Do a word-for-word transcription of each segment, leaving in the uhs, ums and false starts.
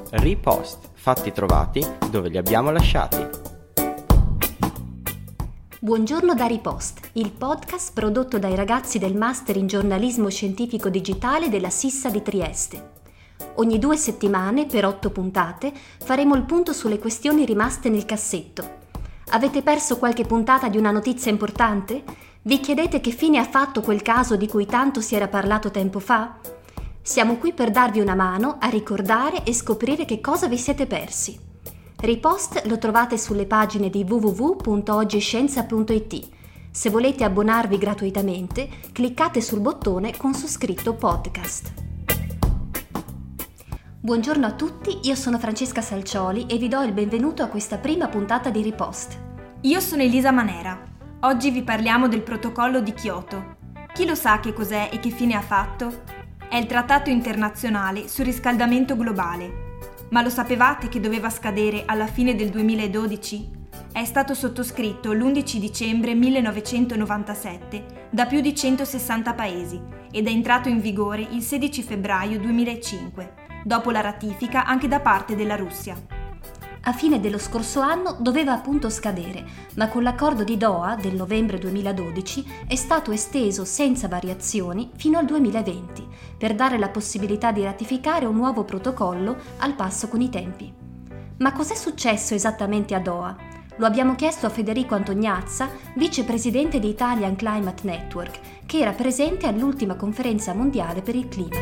Ripost, fatti trovati dove li abbiamo lasciati. Buongiorno da Ripost, il podcast prodotto dai ragazzi del Master in Giornalismo Scientifico Digitale della Sissa di Trieste. Ogni due settimane, per otto puntate, faremo il punto sulle questioni rimaste nel cassetto. Avete perso qualche puntata di una notizia importante? Vi chiedete che fine ha fatto quel caso di cui tanto si era parlato tempo fa? Siamo qui per darvi una mano a ricordare e scoprire che cosa vi siete persi. Ripost lo trovate sulle pagine di w w w punto oggiscienza punto i t. Se volete abbonarvi gratuitamente, cliccate sul bottone con su scritto podcast. Buongiorno a tutti, io sono Francesca Salcioli e vi do il benvenuto a questa prima puntata di Ripost. Io sono Elisa Manera. Oggi vi parliamo del protocollo di Kyoto. Chi lo sa che cos'è e che fine ha fatto? È il trattato internazionale sul riscaldamento globale. Ma lo sapevate che doveva scadere alla fine del duemiladodici? È stato sottoscritto l'undici dicembre millenovecentonovantasette da più di centosessanta paesi ed è entrato in vigore il sedici febbraio duemilacinque, dopo la ratifica anche da parte della Russia. A fine dello scorso anno doveva appunto scadere, ma con l'accordo di Doha del novembre duemiladodici è stato esteso senza variazioni fino al duemilaventi, per dare la possibilità di ratificare un nuovo protocollo al passo con i tempi. Ma cos'è successo esattamente a Doha? Lo abbiamo chiesto a Federico Antognazza, vicepresidente di Italian Climate Network, che era presente all'ultima conferenza mondiale per il clima.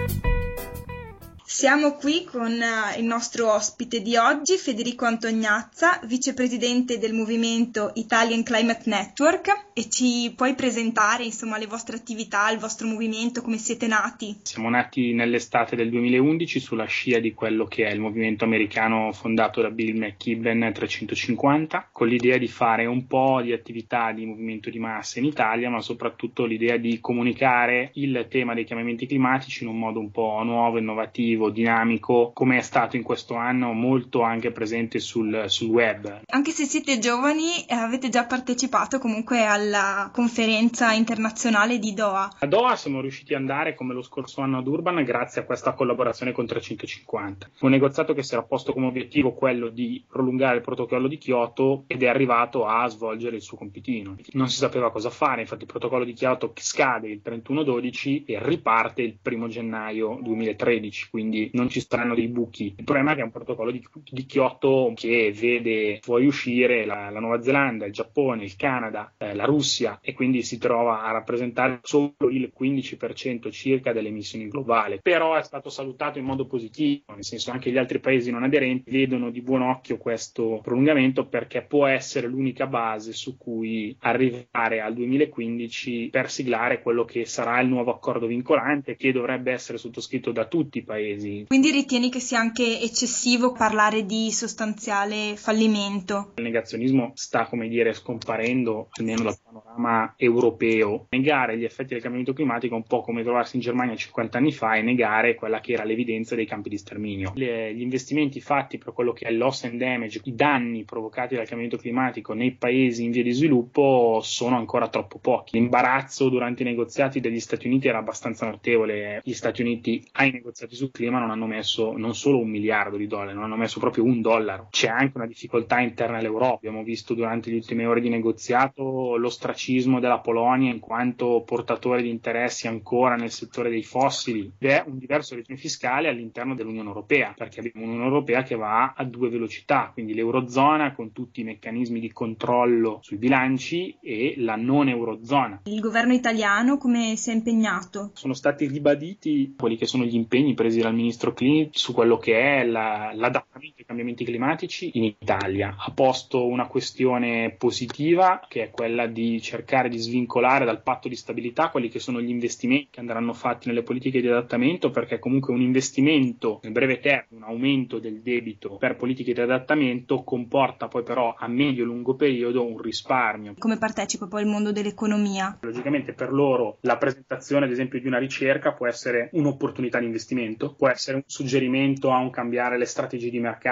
Siamo qui con il nostro ospite di oggi, Federico Antognazza, vicepresidente del movimento Italian Climate Network, e ci puoi presentare insomma le vostre attività, il vostro movimento, come siete nati? Siamo nati nell'estate del duemilaundici sulla scia di quello che è il movimento americano fondato da Bill McKibben trecentocinquanta, con l'idea di fare un po' di attività di movimento di massa in Italia, ma soprattutto l'idea di comunicare il tema dei cambiamenti climatici in un modo un po' nuovo, innovativo, dinamico, come è stato in questo anno molto anche presente sul, sul web. Anche se siete giovani, eh, avete già partecipato comunque alla conferenza internazionale di Doha. A Doha siamo riusciti ad andare come lo scorso anno ad Durban grazie a questa collaborazione con trecentocinquanta. Un negoziato che si era posto come obiettivo quello di prolungare il protocollo di Kyoto ed è arrivato a svolgere il suo compitino. Non si sapeva cosa fare, infatti il protocollo di Kyoto scade il trentuno dodici e riparte il primo gennaio duemilatredici, quindi non ci saranno dei buchi. Il problema è che è un protocollo di, di Kyoto che vede fuori uscire la, la Nuova Zelanda, il Giappone, il Canada, eh, la Russia, e quindi si trova a rappresentare solo il quindici per cento circa delle emissioni globali. Però è stato salutato in modo positivo, nel senso anche gli altri paesi non aderenti vedono di buon occhio questo prolungamento, perché può essere l'unica base su cui arrivare al duemilaquindici per siglare quello che sarà il nuovo accordo vincolante, che dovrebbe essere sottoscritto da tutti i paesi. Quindi ritieni che sia anche eccessivo parlare di sostanziale fallimento? Il negazionismo sta, come dire, scomparendo almeno dal panorama europeo. Negare gli effetti del cambiamento climatico è un po' come trovarsi in Germania cinquanta anni fa e negare quella che era l'evidenza dei campi di sterminio. Le, gli investimenti fatti per quello che è il loss and damage, i danni provocati dal cambiamento climatico nei paesi in via di sviluppo sono ancora troppo pochi. L'imbarazzo durante i negoziati degli Stati Uniti era abbastanza notevole. Gli Stati Uniti ai negoziati sul clima non hanno messo non solo un miliardo di dollari, non hanno messo proprio un dollaro. C'è anche una difficoltà interna all'Europa. Abbiamo visto durante le ultime ore di negoziato l'ostracismo della Polonia in quanto portatore di interessi ancora nel settore dei fossili. È un diverso regime fiscale all'interno dell'Unione Europea, perché abbiamo un'Unione Europea che va a due velocità, quindi l'Eurozona con tutti i meccanismi di controllo sui bilanci e la non Eurozona. Il governo italiano come si è impegnato? Sono stati ribaditi quelli che sono gli impegni presi dal ministro Clini su quello che è la, l'adattamento ai cambiamenti climatici in Italia. Ha posto una questione positiva, che è quella di cercare di svincolare dal patto di stabilità quelli che sono gli investimenti che andranno fatti nelle politiche di adattamento, perché comunque un investimento nel breve termine, un aumento del debito per politiche di adattamento comporta poi però a medio e lungo periodo un risparmio. Come partecipa poi il mondo dell'economia? Logicamente per loro la presentazione ad esempio di una ricerca può essere un'opportunità di investimento, può essere un suggerimento a un cambiare le strategie di mercato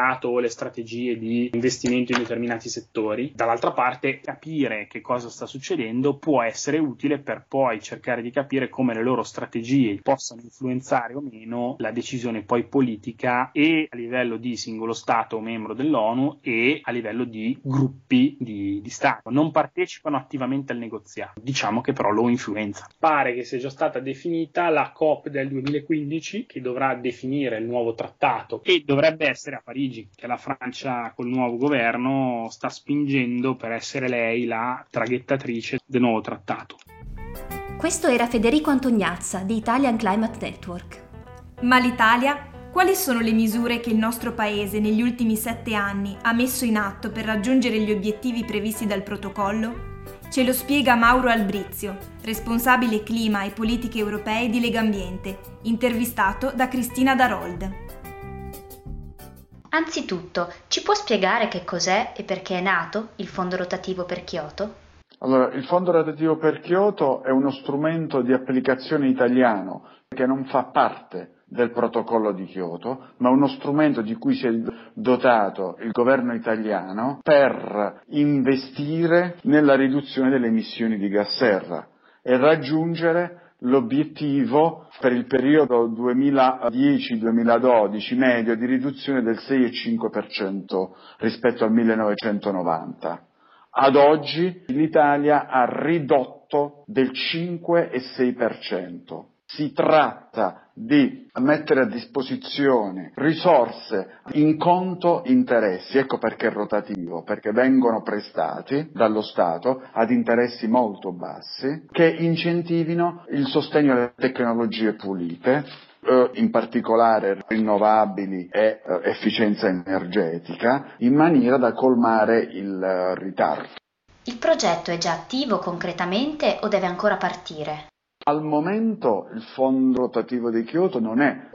mercato o le strategie di investimento in determinati settori. Dall'altra parte, capire che cosa sta succedendo può essere utile per poi cercare di capire come le loro strategie possano influenzare o meno la decisione poi politica e a livello di singolo Stato o membro dell'ONU e a livello di gruppi di, di Stato. Non partecipano attivamente al negoziato, diciamo che però lo influenza. Pare che sia già stata definita la COP del duemilaquindici, che dovrà definire il nuovo trattato e dovrebbe essere a Parigi, che la Francia col nuovo governo sta spingendo per essere lei la traghettatrice del nuovo trattato. Questo era Federico Antognazza di Italian Climate Network. Ma l'Italia? Quali sono le misure che il nostro paese negli ultimi sette anni ha messo in atto per raggiungere gli obiettivi previsti dal protocollo? Ce lo spiega Mauro Albrizio, responsabile clima e politiche europee di Legambiente, intervistato da Cristina Darold. Anzitutto, ci può spiegare che cos'è e perché è nato il Fondo Rotativo per Kyoto? Allora, il Fondo Rotativo per Kyoto è uno strumento di applicazione italiano che non fa parte del protocollo di Kyoto, ma uno strumento di cui si è dotato il governo italiano per investire nella riduzione delle emissioni di gas serra e raggiungere l'obiettivo per il periodo duemiladieci duemiladodici medio di riduzione del sei virgola cinque per cento rispetto al millenovecentonovanta. Ad oggi l'Italia ha ridotto del cinque virgola sei per cento. Si tratta di mettere a disposizione risorse in conto interessi, ecco perché è rotativo, perché vengono prestati dallo Stato ad interessi molto bassi che incentivino il sostegno alle tecnologie pulite, eh, in particolare rinnovabili e eh, efficienza energetica, in maniera da colmare il eh, ritardo. Il progetto è già attivo concretamente o deve ancora partire? Al momento il Fondo Rotativo di Kyoto non è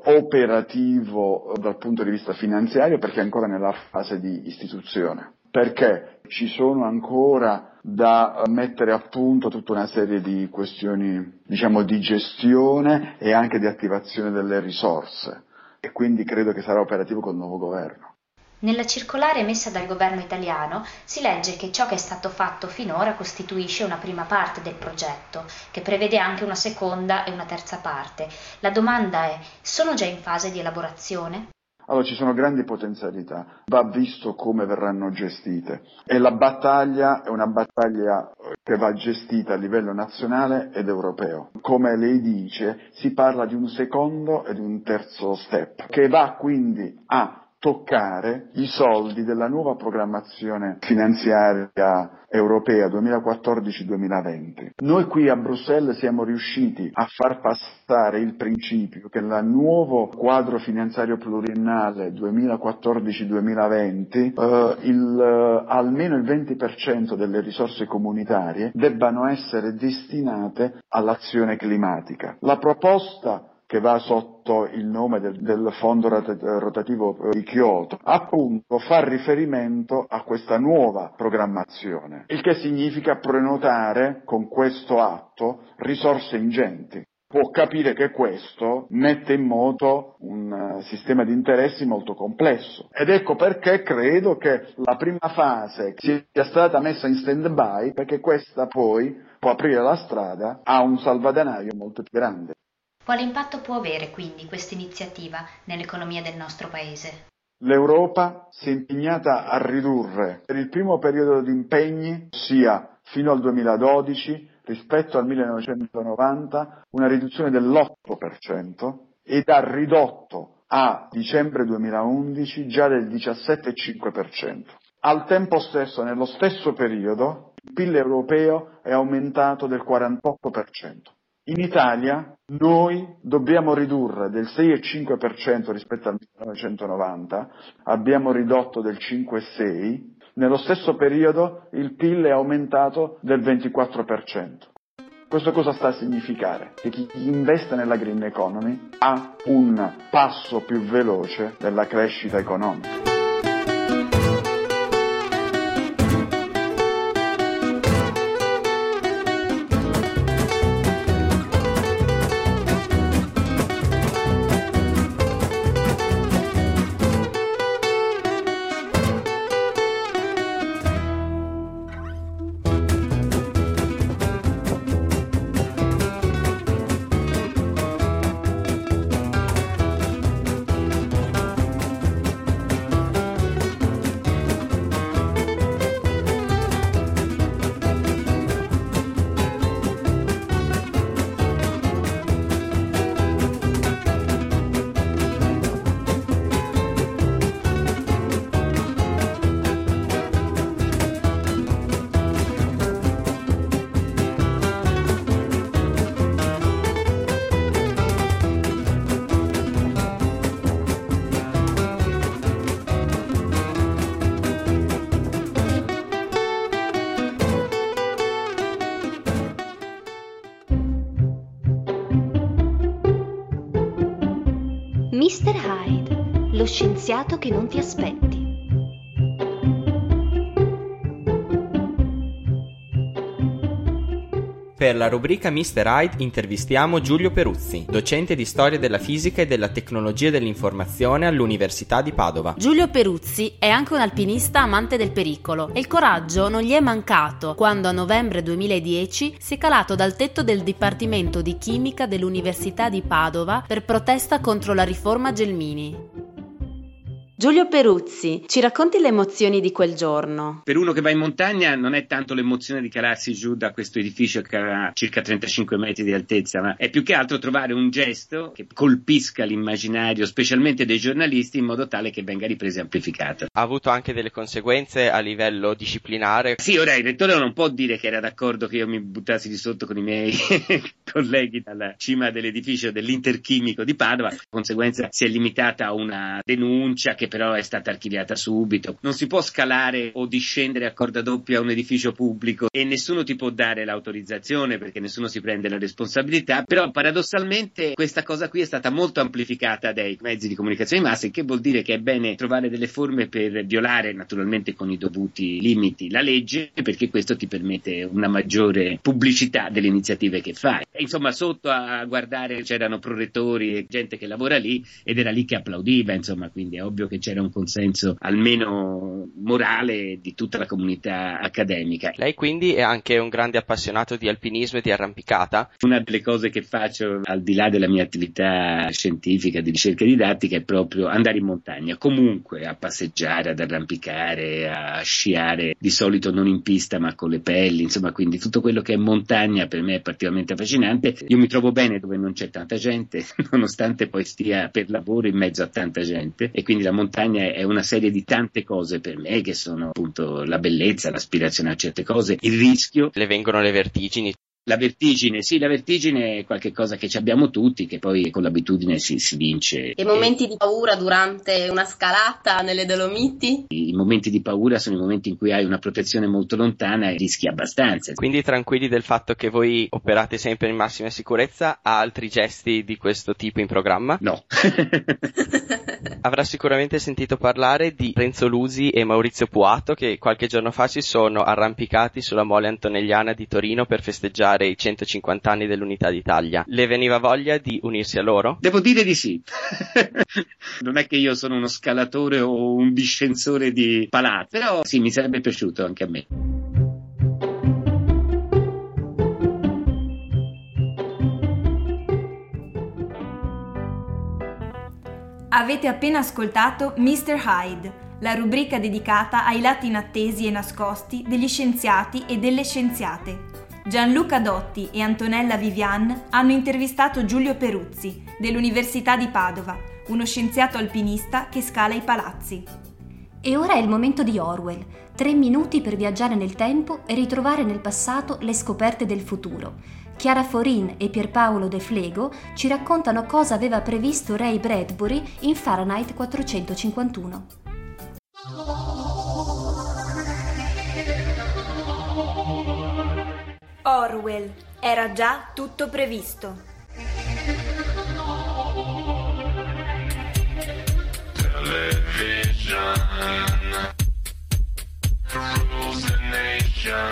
operativo dal punto di vista finanziario perché è ancora nella fase di istituzione, perché ci sono ancora da mettere a punto tutta una serie di questioni, diciamo, di gestione e anche di attivazione delle risorse e quindi credo che sarà operativo col nuovo governo. Nella circolare emessa dal governo italiano si legge che ciò che è stato fatto finora costituisce una prima parte del progetto, che prevede anche una seconda e una terza parte. La domanda è: sono già in fase di elaborazione? Allora, ci sono grandi potenzialità, va visto come verranno gestite e la battaglia è una battaglia che va gestita a livello nazionale ed europeo. Come lei dice, si parla di un secondo e di un terzo step, che va quindi a toccare i soldi della nuova programmazione finanziaria europea duemilaquattordici duemilaventi. Noi qui a Bruxelles siamo riusciti a far passare il principio che il nuovo quadro finanziario pluriennale duemilaquattordici duemilaventi eh, il, eh, almeno il venti per cento delle risorse comunitarie debbano essere destinate all'azione climatica. La proposta che va sotto il nome del, del Fondo Rotativo di Kyoto, appunto fa riferimento a questa nuova programmazione, il che significa prenotare con questo atto risorse ingenti. Può capire che questo mette in moto un uh, sistema di interessi molto complesso ed ecco perché credo che la prima fase sia stata messa in stand-by, perché questa poi può aprire la strada a un salvadanaio molto più grande. Quale impatto può avere quindi questa iniziativa nell'economia del nostro Paese? L'Europa si è impegnata a ridurre per il primo periodo di impegni, ossia fino al duemiladodici, rispetto al millenovecentonovanta, una riduzione dell'otto per cento ed ha ridotto a dicembre duemilaundici già del diciassette virgola cinque per cento. Al tempo stesso, nello stesso periodo, il P I L europeo è aumentato del quarantotto per cento. In Italia noi dobbiamo ridurre del sei virgola cinque per cento rispetto al millenovecentonovanta, abbiamo ridotto del cinque virgola sei per cento, nello stesso periodo il P I L è aumentato del ventiquattro per cento. Questo cosa sta a significare? Che chi investe nella green economy ha un passo più veloce della crescita economica. lo scienziato che non ti aspetti. Per la rubrica mister Hyde intervistiamo Giulio Peruzzi, docente di storia della fisica e della tecnologia dell'informazione all'Università di Padova. Giulio Peruzzi è anche un alpinista amante del pericolo e il coraggio non gli è mancato quando a novembre duemiladieci si è calato dal tetto del Dipartimento di Chimica dell'Università di Padova per protesta contro la riforma Gelmini. Giulio Peruzzi, ci racconti le emozioni di quel giorno? Per uno che va in montagna non è tanto l'emozione di calarsi giù da questo edificio che ha circa trentacinque metri di altezza, ma è più che altro trovare un gesto che colpisca l'immaginario, specialmente dei giornalisti, in modo tale che venga ripreso e amplificato. Ha avuto anche delle conseguenze a livello disciplinare? Sì, ora il rettore non può dire che era d'accordo che io mi buttassi di sotto con i miei colleghi dalla cima dell'edificio dell'Interchimico di Padova. La conseguenza si è limitata a una denuncia che però è stata archiviata subito. Non si può scalare o discendere a corda doppia a un edificio pubblico e nessuno ti può dare l'autorizzazione perché nessuno si prende la responsabilità, però paradossalmente questa cosa qui è stata molto amplificata dai mezzi di comunicazione di massa, il che vuol dire che è bene trovare delle forme per violare, naturalmente con i dovuti limiti, la legge, perché questo ti permette una maggiore pubblicità delle iniziative che fai. E insomma, sotto a guardare c'erano prorettori e gente che lavora lì ed era lì che applaudiva, insomma, quindi è ovvio che c'era un consenso almeno morale di tutta la comunità accademica. Lei quindi è anche un grande appassionato di alpinismo e di arrampicata? Una delle cose che faccio al di là della mia attività scientifica di ricerca didattica è proprio andare in montagna, comunque a passeggiare, ad arrampicare, a sciare, di solito non in pista ma con le pelli, insomma, quindi tutto quello che è montagna per me è particolarmente affascinante. Io mi trovo bene dove non c'è tanta gente, nonostante poi stia per lavoro in mezzo a tanta gente, e quindi la montagna è una serie di tante cose per me che sono appunto la bellezza, l'aspirazione a certe cose, il rischio. Le vengono le vertigini? La vertigine, sì, la vertigine è qualcosa che ci abbiamo tutti, che poi con l'abitudine si, si vince. E momenti di paura durante una scalata nelle Dolomiti? I momenti di paura sono i momenti in cui hai una protezione molto lontana e rischi abbastanza. Quindi tranquilli del fatto che voi operate sempre in massima sicurezza, ha altri gesti di questo tipo in programma? No. Avrà sicuramente sentito parlare di Renzo Lusi e Maurizio Puato che qualche giorno fa si sono arrampicati sulla Mole Antonelliana di Torino per festeggiare i centocinquanta anni dell'Unità d'Italia. Le veniva voglia di unirsi a loro? Devo dire di sì. Non è che io sono uno scalatore o un discensore di palazzi, però sì, mi sarebbe piaciuto anche a me. Avete appena ascoltato mister Hyde, la rubrica dedicata ai lati inattesi e nascosti degli scienziati e delle scienziate. Gianluca Dotti e Antonella Vivian hanno intervistato Giulio Peruzzi, dell'Università di Padova, uno scienziato alpinista che scala i palazzi. E ora è il momento di Orwell, tre minuti per viaggiare nel tempo e ritrovare nel passato le scoperte del futuro. Chiara Forin e Pierpaolo De Flego ci raccontano cosa aveva previsto Ray Bradbury in Fahrenheit quattrocentocinquantuno. Orwell, era già tutto previsto. Television rules the nation.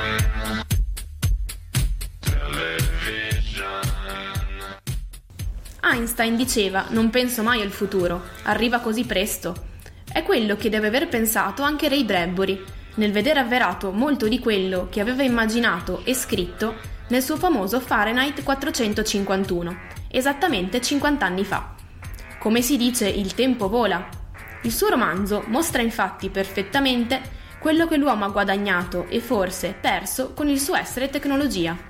Einstein diceva: non penso mai al futuro, arriva così presto. È quello che deve aver pensato anche Ray Bradbury, nel vedere avverato molto di quello che aveva immaginato e scritto nel suo famoso Fahrenheit quattrocentocinquantuno, esattamente cinquanta anni fa. Come si dice, il tempo vola. Il suo romanzo mostra infatti perfettamente quello che l'uomo ha guadagnato e forse perso con il suo essere tecnologia.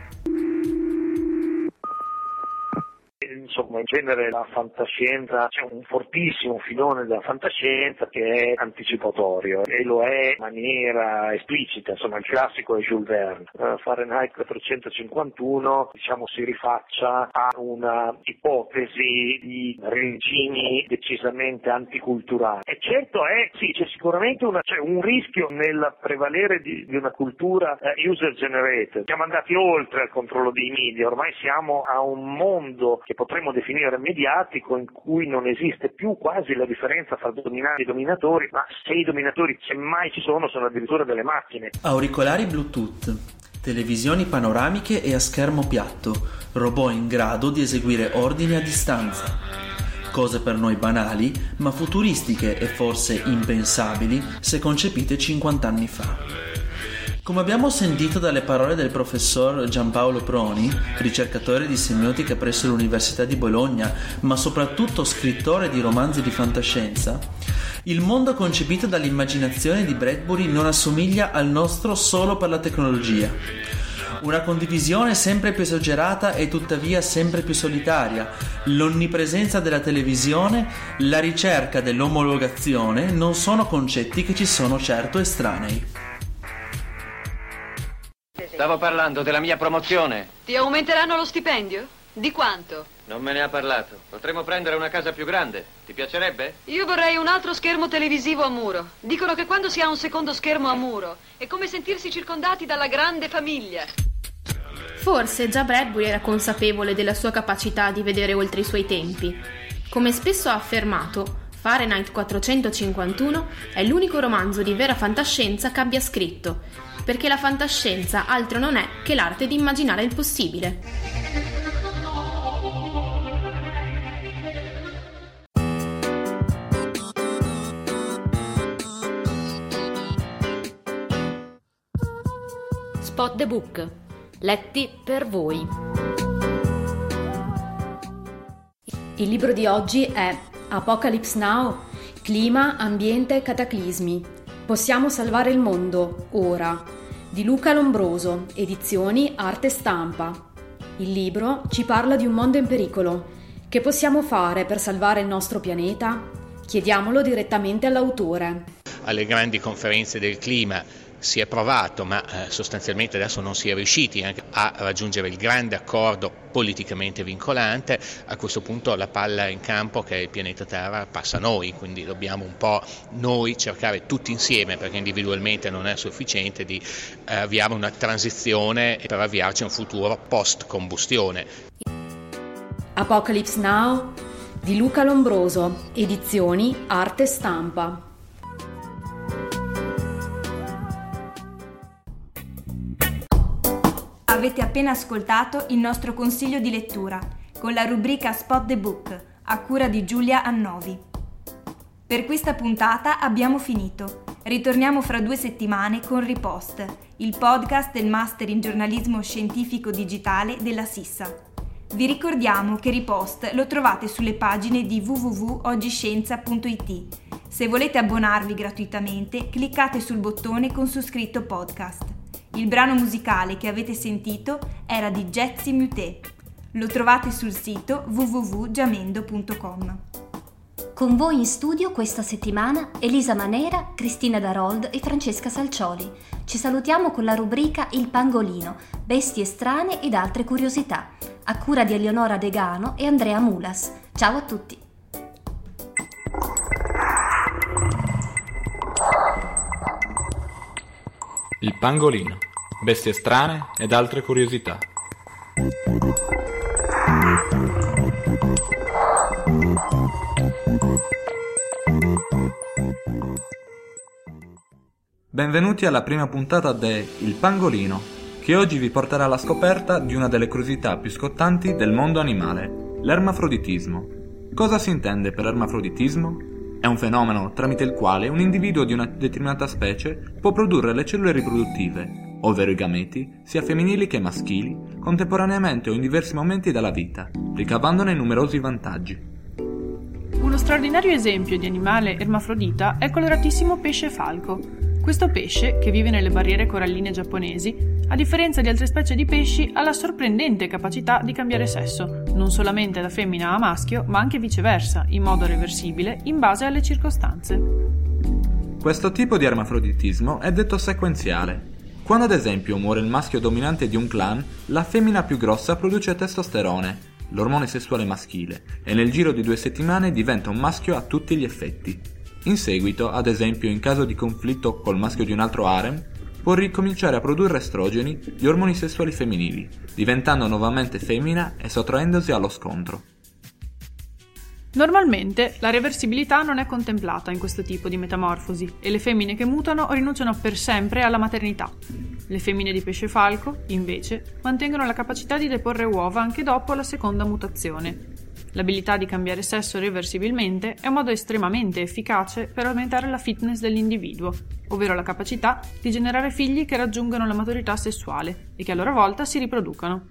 Insomma, in genere la fantascienza, c'è un fortissimo filone della fantascienza che è anticipatorio e lo è in maniera esplicita, insomma il classico è Jules Verne. Uh, Fahrenheit quattrocentocinquantuno diciamo si rifaccia a una ipotesi di regimi decisamente anticulturali e certo è, sì, c'è sicuramente una, c'è un rischio nel prevalere di, di una cultura uh, user generated. Siamo andati oltre al controllo dei media, ormai siamo a un mondo che potremmo definire definire mediatico, in cui non esiste più quasi la differenza fra dominanti e dominatori, ma se i dominatori se mai ci sono sono addirittura delle macchine. Auricolari Bluetooth, televisioni panoramiche e a schermo piatto, robot in grado di eseguire ordini a distanza. Cose per noi banali, ma futuristiche e forse impensabili se concepite cinquanta anni fa. Come abbiamo sentito dalle parole del professor Giampaolo Proni, ricercatore di semiotica presso l'Università di Bologna, ma soprattutto scrittore di romanzi di fantascienza, il mondo concepito dall'immaginazione di Bradbury non assomiglia al nostro solo per la tecnologia. Una condivisione sempre più esagerata e tuttavia sempre più solitaria, l'onnipresenza della televisione, la ricerca dell'omologazione non sono concetti che ci sono certo estranei. Stavo parlando della mia promozione. Ti aumenteranno lo stipendio? Di quanto? Non me ne ha parlato. Potremmo prendere una casa più grande. Ti piacerebbe? Io vorrei un altro schermo televisivo a muro. Dicono che quando si ha un secondo schermo a muro è come sentirsi circondati dalla grande famiglia. Forse già Bradbury era consapevole della sua capacità di vedere oltre i suoi tempi. Come spesso ha affermato, Fahrenheit quattrocentocinquantuno è l'unico romanzo di vera fantascienza che abbia scritto, perché la fantascienza altro non è che l'arte di immaginare il possibile. Spot the Book, letti per voi. Il libro di oggi è Apocalypse Now, clima, ambiente, cataclismi. Possiamo salvare il mondo, ora, di Luca Lombroso, edizioni Arte Stampa. Il libro ci parla di un mondo in pericolo. Che possiamo fare per salvare il nostro pianeta? Chiediamolo direttamente all'autore. Alle grandi conferenze del clima si è provato, ma eh, sostanzialmente adesso non si è riusciti anche a raggiungere il grande accordo politicamente vincolante. A questo punto la palla in campo, che è il pianeta Terra, passa a noi, quindi dobbiamo un po' noi cercare tutti insieme, perché individualmente non è sufficiente, di eh, avviare una transizione per avviarci a un futuro post-combustione. Apocalypse Now di Luca Lombroso, edizioni Arte Stampa. Avete appena ascoltato il nostro consiglio di lettura con la rubrica Spot the Book a cura di Giulia Annovi. Per questa puntata abbiamo finito. Ritorniamo fra due settimane con Ripost, il podcast del Master in Giornalismo Scientifico Digitale della Sissa. Vi ricordiamo che Ripost lo trovate sulle pagine di w w w punto oggiscienza punto i t. Se volete abbonarvi gratuitamente, cliccate sul bottone con su scritto podcast. Il brano musicale che avete sentito era di Jetsi Muté. Lo trovate sul sito w w w punto giamendo punto com. Con voi in studio questa settimana Elisa Manera, Cristina Darold e Francesca Salcioli. Ci salutiamo con la rubrica Il Pangolino, bestie strane ed altre curiosità, a cura di Eleonora Degano e Andrea Mulas. Ciao a tutti! Il Pangolino, bestie strane ed altre curiosità. Benvenuti alla prima puntata de Il Pangolino, che oggi vi porterà alla scoperta di una delle curiosità più scottanti del mondo animale, l'ermafroditismo. Cosa si intende per ermafroditismo? È un fenomeno tramite il quale un individuo di una determinata specie può produrre le cellule riproduttive, ovvero i gameti, sia femminili che maschili, contemporaneamente o in diversi momenti della vita, ricavandone numerosi vantaggi. Uno straordinario esempio di animale ermafrodita è il coloratissimo pesce falco. Questo pesce, che vive nelle barriere coralline giapponesi, a differenza di altre specie di pesci, ha la sorprendente capacità di cambiare sesso, non solamente da femmina a maschio, ma anche viceversa, in modo reversibile, in base alle circostanze. Questo tipo di ermafroditismo è detto sequenziale. Quando ad esempio muore il maschio dominante di un clan, la femmina più grossa produce testosterone, l'ormone sessuale maschile, e nel giro di due settimane diventa un maschio a tutti gli effetti. In seguito, ad esempio in caso di conflitto col maschio di un altro harem, può ricominciare a produrre estrogeni, gli ormoni sessuali femminili, diventando nuovamente femmina e sottraendosi allo scontro. Normalmente la reversibilità non è contemplata in questo tipo di metamorfosi e le femmine che mutano rinunciano per sempre alla maternità. Le femmine di pesce falco, invece, mantengono la capacità di deporre uova anche dopo la seconda mutazione. L'abilità di cambiare sesso reversibilmente è un modo estremamente efficace per aumentare la fitness dell'individuo, ovvero la capacità di generare figli che raggiungano la maturità sessuale e che a loro volta si riproducano.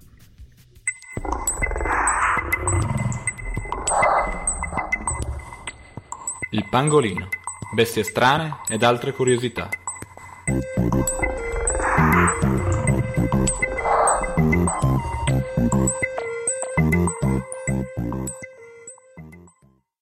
Il pangolino, bestie strane ed altre curiosità.